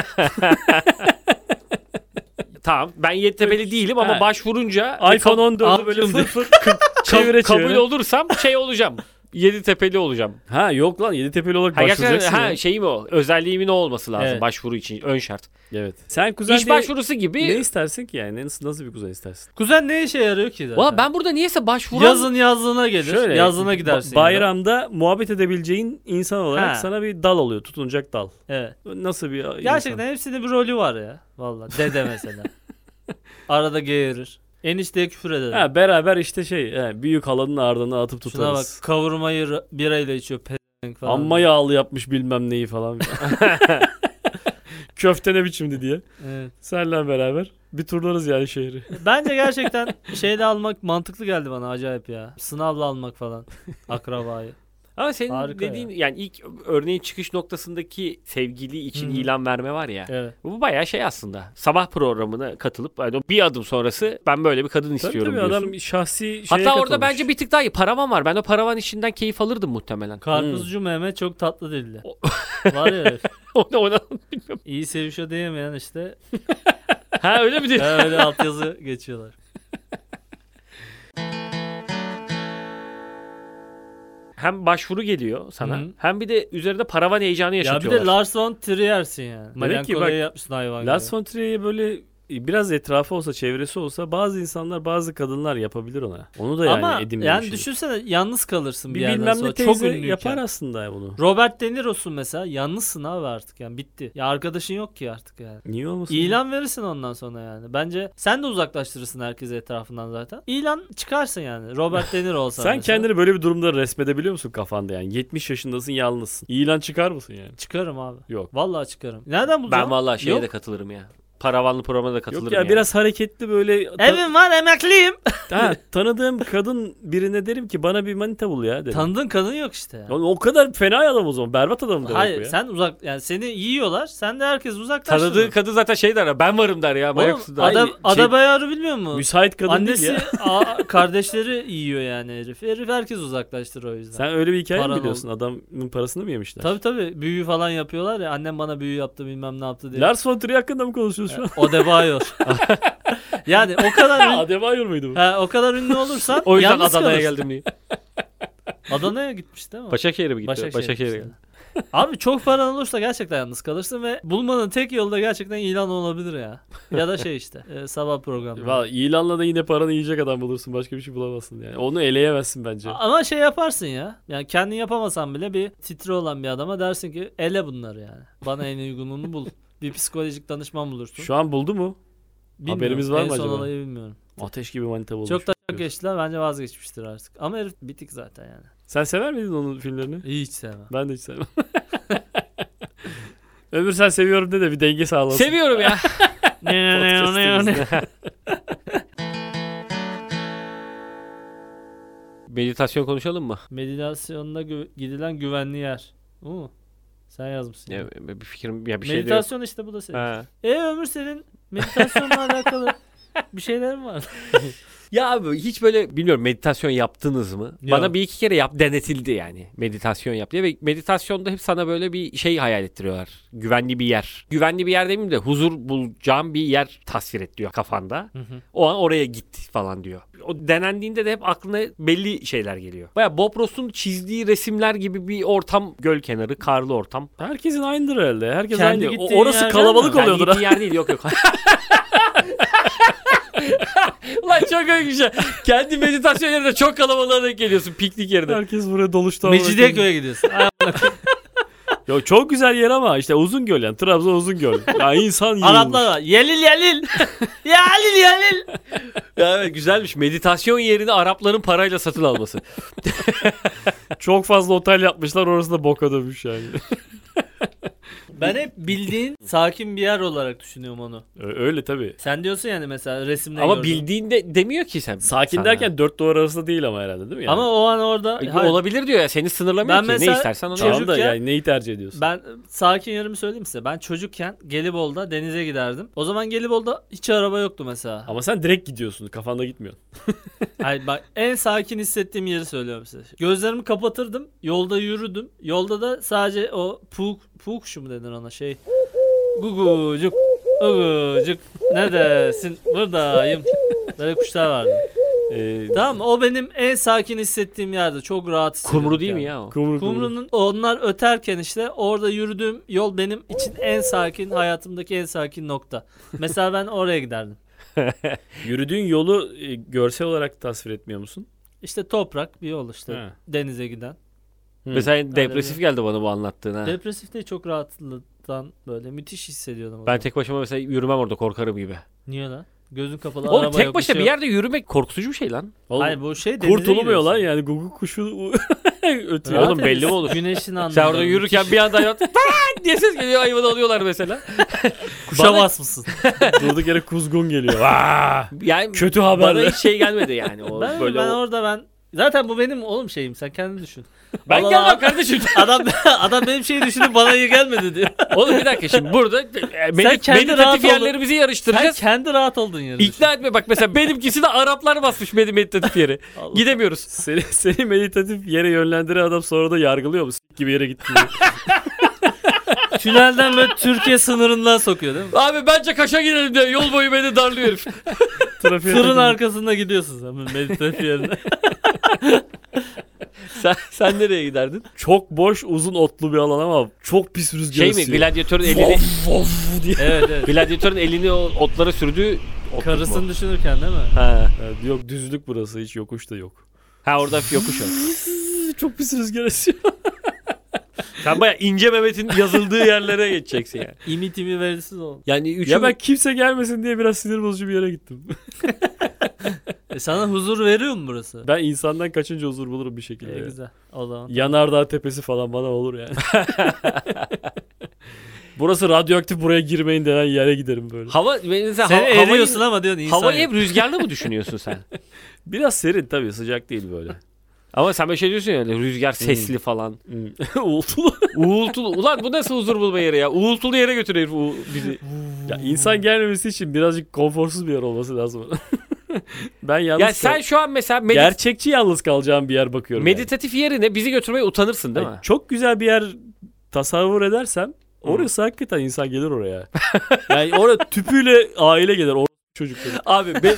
Speaker 2: Tamam. Ben Yeditepe'li değilim ama
Speaker 1: Ha.
Speaker 2: başvurunca
Speaker 1: iPhone on dördü böyle
Speaker 3: Amcım
Speaker 1: fır fır çevire
Speaker 2: kabul
Speaker 1: çevire.
Speaker 2: olursam şey olacağım. Yeditepe'li olacağım.
Speaker 1: Ha yok lan, Yeditepe'li olarak
Speaker 2: Ha, gerçekten
Speaker 1: başvuracaksın
Speaker 2: ha,
Speaker 1: ya.
Speaker 2: şey mi o? Özelliğimin o olması lazım
Speaker 3: Evet.
Speaker 2: başvuru için. Ön şart.
Speaker 1: Evet. Sen kuzen
Speaker 2: İş
Speaker 1: diye
Speaker 2: başvurusu gibi.
Speaker 1: ne istersin ki yani? Nasıl, nasıl bir kuzen istersin?
Speaker 3: Kuzen ne işe yarıyor ki zaten?
Speaker 2: Valla ben burada niyeyse başvuran...
Speaker 3: Yazın yazlığına gelir.
Speaker 1: Şöyle,
Speaker 3: yazlığına gidersin.
Speaker 1: ba- bayramda muhabbet edebileceğin insan olarak
Speaker 3: Ha.
Speaker 1: sana bir dal oluyor. Tutunacak dal.
Speaker 3: ya. Evet.
Speaker 1: Nasıl bir
Speaker 3: Gerçekten
Speaker 1: insan?
Speaker 3: hepsinin bir rolü var ya. Vallahi dede mesela. Arada geğirir. Enişteye küfür eder.
Speaker 1: Ha, beraber işte şey he, büyük halanın ardına atıp
Speaker 3: Şuna bak,
Speaker 1: tutarız.
Speaker 3: kavurmayı r- birayla içiyor pezevenk falan.
Speaker 1: Amma yağlı yapmış bilmem neyi falan. Köfte ne biçimdi diye.
Speaker 3: Evet.
Speaker 1: Senle beraber bir turlarız yani şehri.
Speaker 3: Bence gerçekten şeyle almak mantıklı geldi bana acayip ya. Sınavla almak falan akrabayı.
Speaker 2: Ama senin
Speaker 3: Harika
Speaker 2: dediğin yani ilk örneğin çıkış noktasındaki sevgili için
Speaker 3: Hı hı.
Speaker 2: ilan verme var ya.
Speaker 3: Evet.
Speaker 2: Bu bayağı şey aslında. Sabah programına katılıp hani o bir adım sonrası ben böyle bir kadın
Speaker 1: Tabii
Speaker 2: istiyorum
Speaker 1: tabii,
Speaker 2: diyorsun.
Speaker 1: adam şahsi şeye
Speaker 2: Hatta orada
Speaker 1: katılmış.
Speaker 2: bence bir tık daha iyi. Paravan var. Ben o paravan işinden keyif alırdım muhtemelen.
Speaker 3: Karpuzcu Mehmet çok tatlı dilli. Var ya herif.
Speaker 2: ona, ona bilmiyorum.
Speaker 3: İyi sevişiyor diyemeyen işte.
Speaker 2: Ha öyle mi diyorsun?
Speaker 3: Ha, öyle altyazı geçiyorlar.
Speaker 2: Hem başvuru geliyor sana.
Speaker 3: Hı.
Speaker 2: Hem bir de üzerinde paravan heyecanı
Speaker 3: Ya bir
Speaker 2: yaşatıyorlar.
Speaker 3: de Lars von Trier'sin yani.
Speaker 1: Demek ki
Speaker 3: Melankoliye
Speaker 1: bak,
Speaker 3: yapmışsın hayvan
Speaker 1: Lars
Speaker 3: gibi.
Speaker 1: von Trier'e böyle biraz etrafı olsa, çevresi olsa bazı insanlar, bazı kadınlar yapabilir ona. Onu da yani
Speaker 3: Ama
Speaker 1: edinmemiş.
Speaker 3: yani düşünsene yalnız kalırsın bir,
Speaker 1: bir
Speaker 3: yerden
Speaker 1: bilmem
Speaker 3: sonra.
Speaker 1: ne
Speaker 3: Çok
Speaker 1: teyze
Speaker 3: ünlüyken.
Speaker 1: yapar aslında bunu.
Speaker 3: Robert De Niro'sun mesela. Yalnızsın abi artık yani bitti. Ya arkadaşın yok ki artık yani.
Speaker 1: Niye olmasın?
Speaker 3: İlan verirsin ondan sonra yani. Bence sen de uzaklaştırırsın herkesi etrafından zaten. İlan çıkarsın yani. Robert De Niro olsa
Speaker 1: Sen
Speaker 3: mesela.
Speaker 1: kendini böyle bir durumda resmedebiliyor musun kafanda yani? yetmiş yaşındasın, yalnızsın. İlan çıkar mısın yani?
Speaker 3: Çıkarım abi.
Speaker 1: Yok.
Speaker 3: Vallahi çıkarım. Nereden bulacağım?
Speaker 2: Ben vallahi şeye
Speaker 3: Yok.
Speaker 2: de katılırım ya. Paravanlı programa da katılırım
Speaker 1: Yok ya,
Speaker 2: yani.
Speaker 1: biraz hareketli böyle. ta-
Speaker 3: Evim var emekliyim.
Speaker 1: ha, tanıdığım kadın birine derim ki bana bir manita bul ya derim.
Speaker 3: Tanıdığın kadın yok işte. Yani.
Speaker 1: Oğlum, o kadar fena adam o zaman. Berbat adam demek bu
Speaker 3: Hayır
Speaker 1: ya.
Speaker 3: sen uzak yani seni yiyorlar. Sen de herkes uzaklaştırır.
Speaker 2: Tanıdığı kadın zaten şey der ya, ben varım der ya.
Speaker 3: Oğlum
Speaker 2: Mayaküstü der.
Speaker 1: Hayır,
Speaker 3: ada,
Speaker 1: şey-
Speaker 3: Adabayar'ı bilmiyor musun?
Speaker 1: Müsait kadın değil
Speaker 3: Annesi,
Speaker 1: ya.
Speaker 3: a- kardeşleri yiyor yani herif. Herif herkes uzaklaştırır o yüzden.
Speaker 1: Sen öyle bir hikaye mi
Speaker 3: Paran
Speaker 1: biliyorsun? Adamın parasını mı yemişler?
Speaker 3: Tabii tabii büyü falan yapıyorlar ya. Annem bana büyü yaptı bilmem ne yaptı diye.
Speaker 1: Lars von Trier hakkında mı konuşuyoruz şu an?
Speaker 3: Odebayor. yani o kadar ün-
Speaker 1: Adebayor muydu bu?
Speaker 3: ha, o kadar ünlü olursan
Speaker 2: O yüzden
Speaker 3: yalnız
Speaker 2: Adana'ya
Speaker 3: kalırsın.
Speaker 2: geldim diye.
Speaker 3: Adana'ya gitmiş değil mi?
Speaker 2: Başakşehir'e mi gitti?
Speaker 3: Başakşehir'e
Speaker 2: Başakşehir'e
Speaker 3: gitmiş.
Speaker 2: geldim.
Speaker 3: Abi çok paran olursa gerçekten yalnız kalırsın ve bulmanın tek yolu da gerçekten ilan olabilir ya. Ya da şey işte e, sabah programı.
Speaker 1: Valla ilanla da yine paranı yiyecek adam bulursun. Başka bir şey bulamazsın yani. Onu eleyemezsin bence.
Speaker 3: Ama şey yaparsın ya. Yani kendin yapamasan bile bir titre olan bir adama dersin ki ele bunları yani. Bana en uygununu bul. Bir psikolojik danışman bulursun.
Speaker 1: Şu an buldu mu?
Speaker 3: Bilmiyorum.
Speaker 1: haberimiz var
Speaker 3: en
Speaker 1: mı
Speaker 3: son
Speaker 1: acaba?
Speaker 3: olayı bilmiyorum.
Speaker 1: Ateş gibi manita bulmuş.
Speaker 3: Çok da çok geçtiler. Bence vazgeçmiştir artık. Ama herif bitik zaten yani.
Speaker 1: Sen sever miydin onun filmlerini?
Speaker 3: Hiç sevmem.
Speaker 1: Ben de hiç sevmem. Ömür sen seviyorum de de bir denge sağlasın.
Speaker 2: Seviyorum ya.
Speaker 1: Podcast'imizde.
Speaker 2: Meditasyon konuşalım mı?
Speaker 3: Meditasyonda gü- gidilen güvenli yer. Oo. Sen yazmışsın.
Speaker 2: Ya,
Speaker 3: yani.
Speaker 2: bir fikrim ya bir şey de yok.
Speaker 3: Meditasyon işte bu da senin.
Speaker 2: Ha.
Speaker 3: E Ömür senin meditasyonla alakalı bir şeyler mi var?
Speaker 2: Ya abi hiç böyle bilmiyorum meditasyon yaptınız mı?
Speaker 3: Yok.
Speaker 2: Bana bir iki kere yap denetildi yani. Meditasyon yap diye ve meditasyonda hep sana böyle bir şey hayal ettiriyorlar. Güvenli bir yer. Güvenli bir yer demeyeyim de huzur bulacağın bir yer tasvir et diyor kafanda.
Speaker 3: Hı hı.
Speaker 2: O an oraya git falan diyor. O denendiğinde de hep aklına belli şeyler geliyor. Baya Bob Ross'un çizdiği resimler gibi bir ortam, göl kenarı, karlı ortam.
Speaker 1: Herkesin aynıdır herhalde. Herkes
Speaker 3: Kendi
Speaker 1: aynı. O-
Speaker 3: gittiğin
Speaker 1: orası
Speaker 3: yerden
Speaker 1: kalabalık
Speaker 3: mi?
Speaker 2: Yani
Speaker 1: oluyordur.
Speaker 2: gittiği yer değil, yok yok. Ulan çok öyle güzel. Kendi meditasyon yerine çok kalabalığa denk geliyorsun piknik yerine.
Speaker 1: Herkes buraya doluştu.
Speaker 3: Mecidiyeköy'e gidiyorsun. Ay,
Speaker 1: Yo, çok güzel yer ama işte Uzungöl yani. Trabzon Uzungöl. Ya insan yığılmış.
Speaker 3: Araplar var. Yelil yelil. Yelil yelil.
Speaker 2: Ya evet, güzelmiş. Meditasyon yerini Arapların parayla satın alması.
Speaker 1: Çok fazla otel yapmışlar, orası da boka dönmüş yani.
Speaker 3: Ben hep bildiğin sakin bir yer olarak düşünüyorum onu.
Speaker 1: Ö- Öyle tabii.
Speaker 3: Sen diyorsun yani mesela resimde
Speaker 2: Ama
Speaker 3: gördüm.
Speaker 2: bildiğinde demiyor ki sen.
Speaker 1: Sakin
Speaker 2: sana.
Speaker 1: derken dört duvar arasında değil ama herhalde değil mi? Yani?
Speaker 3: Ama o an orada
Speaker 2: E,
Speaker 3: hayır,
Speaker 2: olabilir diyor ya, seni sınırlamıyor
Speaker 3: Ben
Speaker 2: ki. Ne
Speaker 3: mesela
Speaker 2: istersen onu
Speaker 1: Tamam
Speaker 2: yap.
Speaker 1: da
Speaker 3: çocukken-
Speaker 1: yani neyi tercih ediyorsun?
Speaker 3: ben sakin yerimi söyleyeyim size. Ben çocukken Gelibolu'da denize giderdim. O zaman Gelibolu'da hiç araba yoktu mesela.
Speaker 1: Ama sen direkt gidiyorsun. Kafanda gitmiyor.
Speaker 3: Hayır bak en sakin hissettiğim yeri söylüyorum size. Gözlerimi kapatırdım. Yolda yürüdüm. Yolda da sadece o puğ, puğ kuşu mu denir ona şey. Gugucuk. Ugucuk. Neredesin? Buradayım. Böyle kuşlar vardı.
Speaker 1: Ee,
Speaker 3: Tamam mı? O benim en sakin hissettiğim yerde. Çok rahat hissediyorum.
Speaker 2: Kumru değil mi
Speaker 3: yani.
Speaker 2: ya o?
Speaker 1: kumru kumru.
Speaker 3: Kumru'nun onlar öterken işte orada yürüdüğüm yol benim için en sakin, hayatımdaki en sakin nokta. Mesela ben oraya giderdim.
Speaker 1: Yürüdüğün yolu e, görsel olarak tasvir etmiyor musun?
Speaker 3: İşte toprak bir yol işte.
Speaker 1: Ha.
Speaker 3: Denize giden.
Speaker 2: Mesela depresif geldi bana bu anlattığın ha.
Speaker 3: Depresif de çok rahatlıktan böyle müthiş hissediyordum. o
Speaker 2: Ben
Speaker 3: zaman.
Speaker 2: tek başıma mesela yürümem orada, korkarım gibi.
Speaker 3: Niye lan? Gözün kapalı
Speaker 2: Oğlum
Speaker 3: araba
Speaker 2: tek
Speaker 3: yok.
Speaker 2: başına
Speaker 3: şey
Speaker 2: bir
Speaker 3: yok.
Speaker 2: yerde yürümek korkutucu bir şey lan.
Speaker 1: Oğlum,
Speaker 3: Hayır bu şey denize
Speaker 1: kurtulmuyor lan
Speaker 3: giriyorsun.
Speaker 1: yani Google kuşu ötüyor.
Speaker 3: Rahat
Speaker 2: Oğlum belli
Speaker 3: ediyorsun.
Speaker 2: mi olur?
Speaker 3: Güneşin anında.
Speaker 2: Sen orada yürürken bir anda hayvan diye ses geliyor, hayvanı alıyorlar mesela.
Speaker 3: kuşa
Speaker 2: Bana-
Speaker 3: basmışsın.
Speaker 1: Durduk yere kuzgun geliyor. Vaa!
Speaker 2: Yani
Speaker 1: Kötü
Speaker 2: bana
Speaker 1: haberler.
Speaker 2: hiç şey gelmedi yani. O
Speaker 3: ben
Speaker 2: böyle
Speaker 3: ben
Speaker 2: o-
Speaker 3: orada ben zaten bu benim oğlum şeyim sen kendin düşün.
Speaker 2: Ben
Speaker 3: Allah
Speaker 2: gelmem
Speaker 3: Allah.
Speaker 2: kardeşim.
Speaker 3: Adam adam benim şeyi düşünüp bana iyi gelmedi diyor.
Speaker 2: Oğlum bir dakika, şimdi burada e, medi-
Speaker 3: kendi rahat
Speaker 2: meditatif
Speaker 3: ol-
Speaker 2: yerlerimizi
Speaker 3: Sen
Speaker 2: yarıştıracağız.
Speaker 3: kendi rahat olduğun yeri düşün.
Speaker 2: İkna etme bak, mesela benimkisi de Araplar basmış med- meditatif yeri.
Speaker 3: Allah.
Speaker 2: Gidemiyoruz.
Speaker 1: Seni, seni meditatif yere yönlendiren adam sonra da yargılıyor mu? S- gibi yere gittin diye.
Speaker 3: Tünelden böyle Türkiye sınırından sokuyor değil mi?
Speaker 2: Abi bence Kaş'a gidelim diyor. Yol boyu beni darlıyor herif.
Speaker 1: Trafiğe
Speaker 3: Tırın
Speaker 1: takıldı.
Speaker 3: arkasında gidiyorsun sen meditatif yerine.
Speaker 2: sen, sen nereye giderdin?
Speaker 1: Çok boş uzun otlu bir alan ama çok pis rüzgar
Speaker 2: Şey mi?
Speaker 1: esiyor.
Speaker 2: Gladyatörün elini
Speaker 1: Vof vof diye.
Speaker 3: Evet evet.
Speaker 2: gladyatörün elini o otlara sürdüğü otluk
Speaker 3: Karısını
Speaker 2: mu?
Speaker 3: düşünürken değil mi?
Speaker 2: Ha.
Speaker 1: Evet, yok düzlük burası, hiç yokuş da yok.
Speaker 2: Ha orada yokuş o.
Speaker 1: Çok pis rüzgar esiyor.
Speaker 2: Sen baya İnce Mehmet'in yazıldığı yerlere geçeceksin yani.
Speaker 3: İmi timi verisiz ol.
Speaker 2: Yani üç
Speaker 1: Ya ben kimse gelmesin diye biraz sinir bozucu bir yere gittim.
Speaker 3: E sana huzur veriyor mu burası?
Speaker 1: Ben insandan kaçınca huzur bulurum bir şekilde.
Speaker 3: E,
Speaker 1: ya.
Speaker 3: güzel. O zaman.
Speaker 1: Yanardağ tepesi falan bana olur yani. Burası radyoaktif, buraya girmeyin denen yere giderim böyle.
Speaker 2: hava mesela
Speaker 3: Sen
Speaker 2: hava,
Speaker 3: eriyorsun
Speaker 2: havayı,
Speaker 3: ama diyorsun insan.
Speaker 2: havayı
Speaker 3: yok.
Speaker 2: hep rüzgarlı mı düşünüyorsun sen?
Speaker 1: Biraz serin tabii, sıcak değil böyle.
Speaker 2: Ama sen böyle şey diyorsun ya, öyle rüzgar sesli falan.
Speaker 1: Hmm. Uğultulu.
Speaker 2: Uğultulu. Ulan bu nasıl huzur bulma yeri ya? Uğultulu yere götürüyor herif u- bizi.
Speaker 1: Ya insan gelmemesi için birazcık konforsuz bir yer olması lazım. Ben yalnız
Speaker 2: Ya sen
Speaker 1: kal-
Speaker 2: şu an mesela medit-
Speaker 1: gerçekçi yalnız kalacağım bir yer bakıyorum. yani.
Speaker 2: meditatif yerine bizi götürmeye utanırsın değil
Speaker 1: Yani
Speaker 2: mi?
Speaker 1: çok güzel bir yer tasavvur edersem orası hakikaten insan gelir oraya. Yani orada tüpüyle aile gelir. Orada çocukları.
Speaker 2: Abi ben...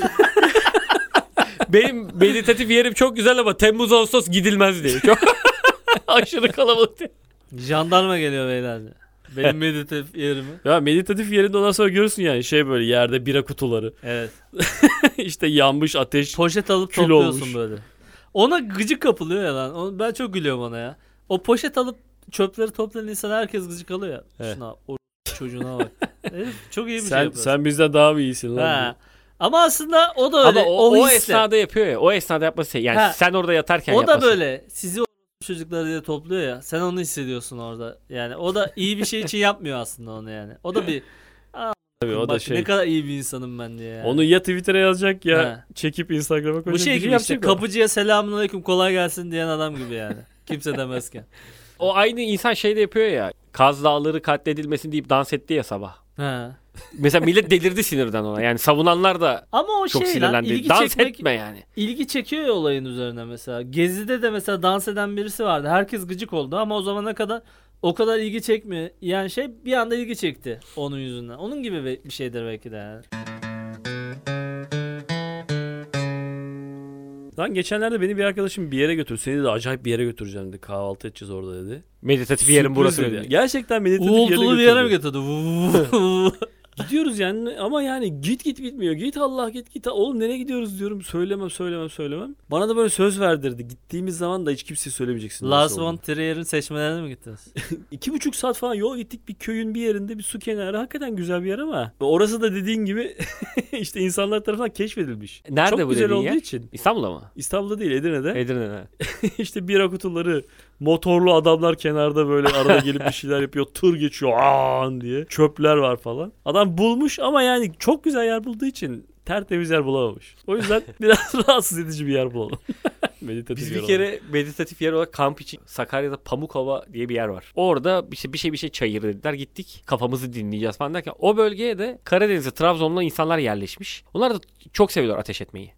Speaker 2: benim meditatif yerim çok güzel ama Temmuz Ağustos gidilmez diye. Çok aşırı kalabalık diye.
Speaker 3: Jandarma geliyor beyler. Benim meditatif yerimi.
Speaker 1: Ya meditatif yerinde ondan sonra görürsün yani şey böyle yerde bira kutuları.
Speaker 3: Evet.
Speaker 1: işte yanmış ateş.
Speaker 3: Poşet alıp
Speaker 1: Kül
Speaker 3: topluyorsun
Speaker 1: olmuş.
Speaker 3: böyle. Ona gıcık kapılıyor ya lan. Onu- Ben çok gülüyorum ona ya. O poşet alıp çöpleri toplayan insan herkes gıcık alıyor ya.
Speaker 1: Evet.
Speaker 3: Şuna o çocuğuna bak. Herif çok iyi bir şey
Speaker 1: Sen,
Speaker 3: yapıyor.
Speaker 1: sen bizden daha mı iyisin lan?
Speaker 3: Ha. Ama aslında o da öyle.
Speaker 2: Ama o, o,
Speaker 3: hisle.
Speaker 2: esnada yapıyor ya. O esnada yapması yani
Speaker 3: Ha.
Speaker 2: sen orada yatarken
Speaker 3: O
Speaker 2: yapması.
Speaker 3: da böyle sizi o çocukları diye topluyor ya. Sen onu hissediyorsun orada. Yani o da iyi bir şey için yapmıyor aslında onu yani. O da bir
Speaker 1: Tabii o da
Speaker 3: bak
Speaker 1: şey.
Speaker 3: ne kadar iyi bir insanım ben diye yani.
Speaker 1: Onu ya Twitter'a yazacak ya
Speaker 3: Ha.
Speaker 1: çekip Instagram'a koyacak.
Speaker 3: Bu şey
Speaker 1: bir
Speaker 3: gibi işte
Speaker 1: yapacak o.
Speaker 3: kapıcıya selamünaleyküm kolay gelsin diyen adam gibi yani. Kimse demezken.
Speaker 2: O aynı insan şey de yapıyor ya. Kaz Dağları katledilmesin deyip dans etti ya sabah.
Speaker 3: Ha.
Speaker 2: Mesela millet delirdi sinirden ona. Yani savunanlar da
Speaker 3: Ama o
Speaker 2: çok
Speaker 3: şey lan
Speaker 2: sinirlendi.
Speaker 3: ilgi
Speaker 2: Dans
Speaker 3: çekmek
Speaker 2: etme yani.
Speaker 3: ilgi çekiyor ya olayın üzerine mesela. Gezi'de de mesela dans eden birisi vardı. Herkes gıcık oldu ama o zamana kadar o kadar ilgi çekmiyor. Yani şey bir anda ilgi çekti onun yüzünden. Onun gibi bir şeydir belki de yani.
Speaker 1: Lan geçenlerde beni bir arkadaşım bir yere götürdü. Seni de acayip bir yere götüreceğim dedi. Kahvaltı edeceğiz orada dedi.
Speaker 2: Meditatif yerin
Speaker 1: Sürpriz
Speaker 2: burası
Speaker 1: dedi.
Speaker 2: dedi.
Speaker 1: Gerçekten meditatif bir yere
Speaker 3: Uğultulu bir yere mi
Speaker 1: götürdü.
Speaker 3: götürdü?
Speaker 1: Gidiyoruz yani ama yani git git bitmiyor. Git Allah git git. Oğlum nereye gidiyoruz diyorum. Söylemem söylemem söylemem. Bana da böyle söz verdirdi. Gittiğimiz zaman da hiç kimseye söylemeyeceksin.
Speaker 3: Lars
Speaker 1: nasıl
Speaker 3: von
Speaker 1: olduğunu.
Speaker 3: Trier'in seçmelerine mi gittiniz?
Speaker 1: İki buçuk saat falan yol gittik bir köyün bir yerinde bir su kenarı. Hakikaten güzel bir yer ama orası da dediğin gibi işte insanlar tarafından keşfedilmiş.
Speaker 2: Nerede
Speaker 1: Çok
Speaker 2: bu
Speaker 1: güzel
Speaker 2: dediğin
Speaker 1: olduğu
Speaker 2: yer?
Speaker 1: için.
Speaker 2: İstanbul'da mı?
Speaker 1: İstanbul'da değil Edirne'de.
Speaker 2: Edirne'de.
Speaker 1: İşte bira kutuları, motorlu adamlar kenarda böyle arada gelip bir şeyler yapıyor. Tır geçiyor aan diye. Çöpler var falan. Adam bulmuş ama yani çok güzel yer bulduğu için tertemiz yer bulamamış. O yüzden biraz rahatsız edici bir yer bulalım. Meditatif
Speaker 2: Biz
Speaker 1: yer
Speaker 2: bir kere meditatif yer olarak kamp için Sakarya'da Pamukova diye bir yer var. Orada bir şey bir şey, bir şey çayır dediler. Gittik. Kafamızı dinleyeceğiz falan derken o bölgeye de Karadeniz'e, Trabzon'da insanlar yerleşmiş. Onlar da çok seviyorlar ateş etmeyi.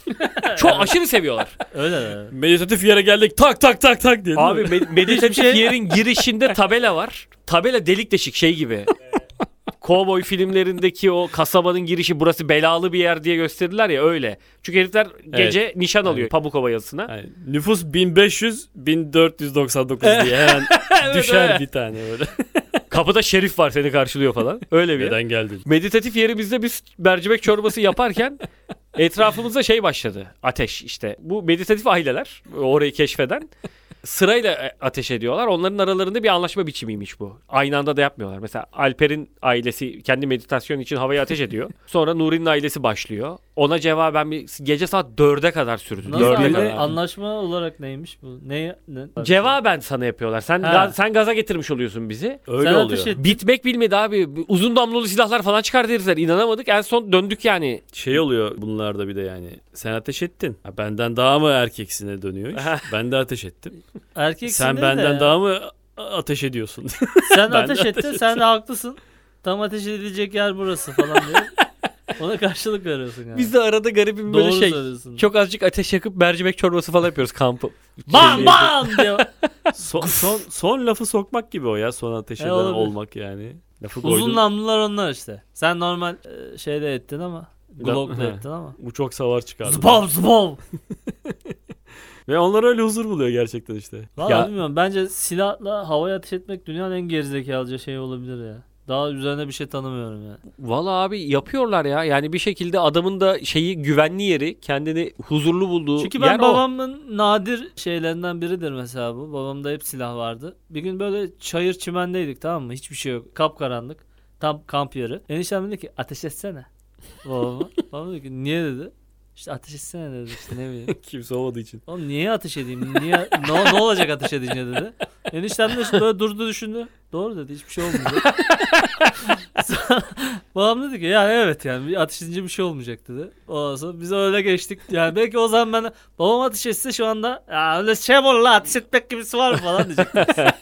Speaker 2: Çok aşırı seviyorlar.
Speaker 3: Öyle de.
Speaker 1: Meditatif yere geldik tak tak tak tak diye.
Speaker 2: Abi med- meditatif
Speaker 3: Hiçbir şey-
Speaker 2: yerin girişinde tabela var. Tabela delik deşik şey gibi. Kovboy filmlerindeki o kasabanın girişi burası belalı bir yer diye gösterirler ya öyle. Çünkü herifler gece nişan alıyor
Speaker 1: Evet.
Speaker 2: Pamukova yazısına.
Speaker 1: Yani nüfus bin beş yüz bin dört yüz doksan dokuz diye hemen düşer
Speaker 2: evet.
Speaker 1: bir tane böyle.
Speaker 2: Kapıda şerif var seni karşılıyor falan. Öyle bir yer.
Speaker 1: Neden geldin?
Speaker 2: Meditatif yerimizde biz mercimek çorbası yaparken etrafımızda şey başladı. Ateş işte. Bu meditatif aileler orayı keşfeden sırayla ateş ediyorlar. Onların aralarında bir anlaşma biçimiymiş bu. Aynı anda da yapmıyorlar. Mesela Alper'in ailesi kendi meditasyon için havaya ateş ediyor. Sonra Nuri'nin ailesi başlıyor. Ona cevaben bir gece saat dörde kadar sürdü.
Speaker 3: Nasıl
Speaker 2: dörde
Speaker 3: abi?
Speaker 2: kadar.
Speaker 3: Anlaşma olarak neymiş bu? Ne? ne?
Speaker 2: Cevaben sana yapıyorlar. Sen
Speaker 3: Ha.
Speaker 2: gaz, sen gaza getirmiş oluyorsun bizi.
Speaker 1: Öyle
Speaker 3: Sen
Speaker 1: oluyor.
Speaker 3: ateş et.
Speaker 2: Bitmek bilmedi abi. Uzun namlulu silahlar falan çıkardı herifler. İnanamadık. En son döndük yani.
Speaker 1: Şey oluyor bunlarda bir de yani. Sen ateş ettin. Ha, benden daha mı erkeksine dönüyor iş? Ben de ateş ettim.
Speaker 3: Erkeksin
Speaker 1: Sen
Speaker 3: de
Speaker 1: benden
Speaker 3: de.
Speaker 1: daha mı ateş ediyorsun?
Speaker 3: Sen
Speaker 1: Ben de
Speaker 3: ateş
Speaker 1: ateş
Speaker 3: ettin, sen de haklısın. Tam ateş edilecek yer burası falan diye. Ona karşılık veriyorsun yani.
Speaker 2: Biz de arada garibim böyle
Speaker 3: Doğru
Speaker 2: şey.
Speaker 3: söylüyorsun.
Speaker 2: Çok azıcık ateş yakıp mercimek çorbası falan yapıyoruz kampı.
Speaker 3: bam bam diye.
Speaker 1: son, son, son lafı sokmak gibi o ya. Son ateş
Speaker 3: E,
Speaker 1: eden
Speaker 3: olabilir.
Speaker 1: olmak yani. Lafı
Speaker 3: Uzun
Speaker 1: koydun.
Speaker 3: namlular onlar işte. Sen normal e, şeyde ettin ama. Glock'la
Speaker 1: Ha.
Speaker 3: ettin ama.
Speaker 1: Bu çok savar çıkardı.
Speaker 3: Zıbav zıbav.
Speaker 1: Ve onlar öyle huzur buluyor gerçekten işte.
Speaker 3: Valla
Speaker 2: Ya-
Speaker 3: bilmiyorum. Bence silahla havaya ateş etmek dünyanın en gerizekalıca şey olabilir ya. Daha üzerine bir şey tanımıyorum yani.
Speaker 2: Valla abi yapıyorlar ya. Yani bir şekilde adamın da şeyi güvenli yeri kendini huzurlu bulduğu
Speaker 3: Çünkü
Speaker 2: yer
Speaker 3: ben
Speaker 2: o.
Speaker 3: babamın nadir şeylerinden biridir mesela bu. Babamda hep silah vardı. Bir gün böyle çayır çimendeydik, tamam mı? Hiçbir şey yok. Kapkaranlık. Tam kamp yeri. Eniştem dedi ki ateş etsene. Babama. Babam dedi ki niye dedi. İşte ateş etsene dedi, işte ne bileyim.
Speaker 1: Kimse olmadığı için.
Speaker 3: Oğlum niye ateş edeyim? Niye ne, ne olacak ateş edince dedi. Eniştem de işte böyle durdu düşündü. Doğru dedi, hiçbir şey olmayacak. Sonra babam dedi ki ya evet yani bir ateş edince bir şey olmayacak dedi. Ondan sonra biz öyle geçtik. Yani belki o zaman ben babam ateş etse şu anda ya öyle şey mi olur la, ateş etmek gibisi var mı falan diyecektim.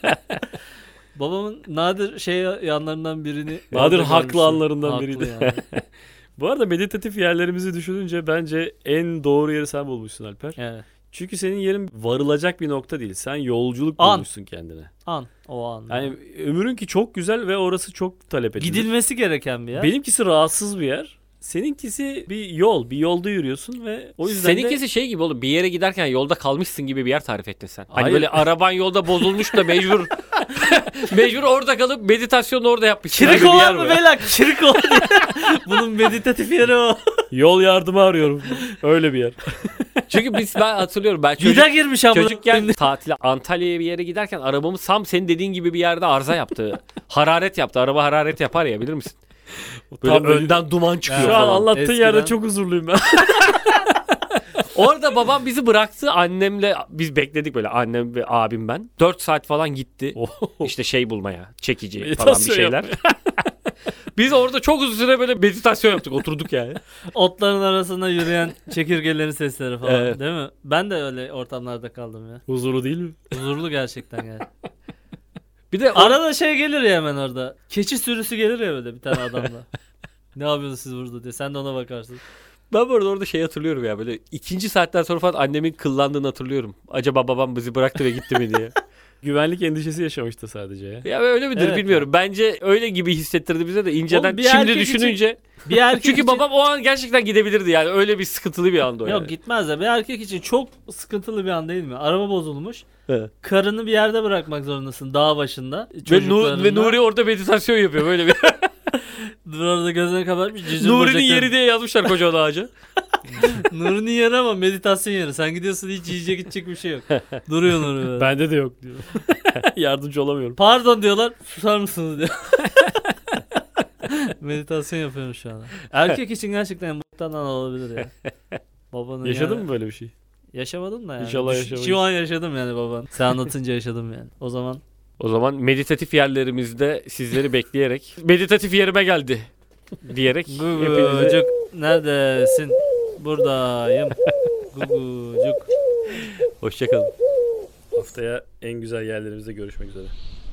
Speaker 3: Babamın nadir şey yanlarından birini
Speaker 1: Nadir
Speaker 3: orada
Speaker 1: haklı
Speaker 3: görmüştüm.
Speaker 1: anlarından
Speaker 3: Haklı
Speaker 1: biriydi.
Speaker 3: yani.
Speaker 1: Bu arada meditatif yerlerimizi düşününce bence en doğru yeri sen bulmuşsun Alper.
Speaker 3: Evet.
Speaker 1: Çünkü senin yerin varılacak bir nokta değil. Sen yolculuk
Speaker 3: An.
Speaker 1: bulmuşsun kendine.
Speaker 3: An. O an.
Speaker 1: Yani ömrünki çok güzel ve orası çok talep edilir.
Speaker 3: Gidilmesi gereken bir yer.
Speaker 1: Benimkisi rahatsız bir yer. Seninkisi bir yol. Bir yolda yürüyorsun ve o yüzden
Speaker 2: Seninkisi
Speaker 1: de...
Speaker 2: şey gibi oğlum, bir yere giderken yolda kalmışsın gibi bir yer tarif ettin sen. Hani
Speaker 1: Hayır.
Speaker 2: böyle araban yolda bozulmuş da mecbur mecbur orada kalıp meditasyonu orada yapmışsın.
Speaker 3: Kirik
Speaker 2: gibi bir yer
Speaker 3: olan
Speaker 2: bu
Speaker 3: mı
Speaker 2: ya.
Speaker 3: beyler? Kirik olan. Bunun meditatif yeri o.
Speaker 1: Yol yardımı arıyorum. Öyle bir yer.
Speaker 2: Çünkü biz ben hatırlıyorum ben çocuk,
Speaker 3: Vida girmiş ama.
Speaker 2: çocukken tatile Antalya'ya bir yere giderken arabamız tam senin dediğin gibi bir yerde arıza yaptı. Hararet yaptı. Araba hararet yapar ya bilir misin? Böyle
Speaker 1: Tam
Speaker 2: önden duman çıkıyor
Speaker 1: Şu an
Speaker 2: falan.
Speaker 1: anlattığın
Speaker 3: Eskiden-
Speaker 1: yerde çok huzurluyum ben.
Speaker 2: Orada babam bizi bıraktı. Annemle biz bekledik böyle annem ve abim ben. dört saat falan gitti. İşte şey bulmaya, çekici falan bir
Speaker 1: Meditasyon
Speaker 2: şeyler. Biz orada çok uzun süre böyle meditasyon yaptık. Oturduk yani.
Speaker 3: Otların arasında yürüyen çekirgelerin sesleri falan
Speaker 2: Evet.
Speaker 3: değil mi? Ben de öyle ortamlarda kaldım ya.
Speaker 1: Huzuru değil mi?
Speaker 3: Huzurlu gerçekten yani.
Speaker 2: Bir de o-
Speaker 3: Arada şey gelir ya hemen orada. Keçi sürüsü gelir ya böyle bir tane adamla. Ne yapıyorsunuz siz burada diye. Sen de ona bakarsın.
Speaker 2: ben bu arada orada şey hatırlıyorum ya böyle ikinci saatten sonra falan annemin kıllandığını hatırlıyorum. Acaba babam bizi bıraktı ve gitti mi diye.
Speaker 1: Güvenlik endişesi yaşamıştı sadece ya.
Speaker 2: Ya öyle midir
Speaker 3: Evet.
Speaker 2: bilmiyorum. Bence öyle gibi hissettirdi bize de inceden.
Speaker 3: Oğlum bir
Speaker 2: Şimdi
Speaker 3: erkek
Speaker 2: düşününce.
Speaker 3: Bir erkek
Speaker 2: Çünkü
Speaker 3: için...
Speaker 2: babam o an gerçekten gidebilirdi yani. Öyle bir sıkıntılı bir anda o
Speaker 3: Yok
Speaker 2: yani.
Speaker 3: gitmez de bir erkek için çok sıkıntılı bir an değil mi? Araba bozulmuş.
Speaker 2: Evet.
Speaker 3: Karını bir yerde bırakmak zorundasın dağ başında.
Speaker 2: Ve, Nu-
Speaker 3: çocuklarınla.
Speaker 2: ve Nuri orada meditasyon yapıyor böyle bir.
Speaker 3: Dur orada gözlerini kapatmış. cicim
Speaker 2: Nuri'nin
Speaker 3: böcekler-
Speaker 2: yeri diye yazmışlar kocaman ağaca.
Speaker 3: Nuri'nin yeri ama meditasyon yeri. Sen gidiyorsun hiç yiyecek içecek bir şey yok. Duruyor Nuri böyle.
Speaker 1: Bende de yok diyor. Yardımcı olamıyorum.
Speaker 3: Pardon diyorlar. Susar mısınız diyor. Meditasyon yapıyorum şu an. Erkek için gerçekten muhtemelen olabilir ya. Babanın
Speaker 1: Yaşadın
Speaker 3: yani-
Speaker 1: mı böyle bir şey?
Speaker 3: Yaşamadım da yani.
Speaker 1: İnşallah
Speaker 3: Düş-
Speaker 1: yaşamayız.
Speaker 3: Şu an yaşadım yani baban. Sen anlatınca yaşadım yani. O zaman
Speaker 2: O zaman meditatif yerlerimizde sizleri bekleyerek meditatif yerime geldi diyerek hepinize
Speaker 3: Gugucuk neredesin? Buradayım. Gugucuk.
Speaker 2: hoşçakalın.
Speaker 1: Haftaya en güzel yerlerimizde görüşmek üzere.